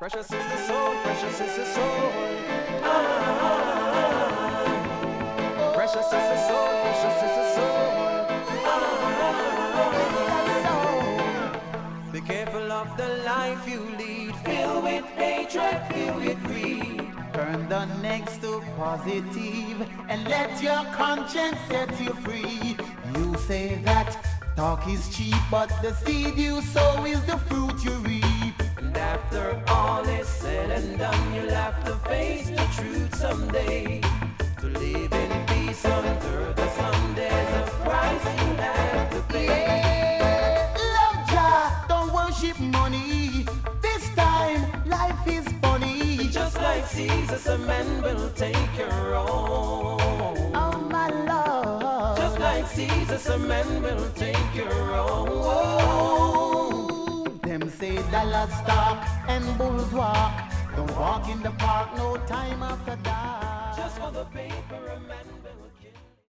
Precious is the soul, precious is the soul. Precious is the soul, precious is the soul. Be careful of the life you lead, filled with hatred, filled with greed. Turn the next to positive and let your conscience set you free. You say that talk is cheap, but the seed you sow is the fruit you reap. And after all is said and done, you'll have to face the truth someday. To live in peace under the sun, there's a price you have to pay. Yeah, love Jah, don't worship money. This time life is funny. Just like Jesus, a man will take your own. Oh my Lord. Just like Jesus, a man will take your own. Them say dollars talk and bulls walk. Don't walk in the park, no time after dark. Just for the paper, a man will